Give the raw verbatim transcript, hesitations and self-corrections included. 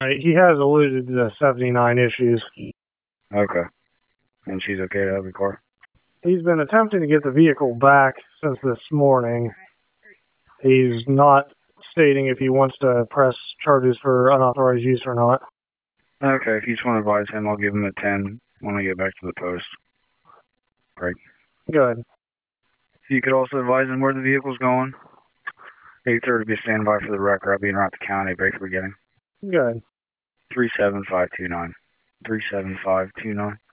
Right, he has alluded to the seventy-nine issues. Okay. And she's okay to have the car? He's been attempting to get the vehicle back since this morning. He's not stating if he wants to press charges for unauthorized use or not. Okay, if you just want to advise him, I'll give him a ten when I get back to the post. Right. Good. You could also advise him where the vehicle's going. eight thirty, be standby for the record. I'll be in Route County, break for beginning. Good. three seven five two nine. three seven five two nine.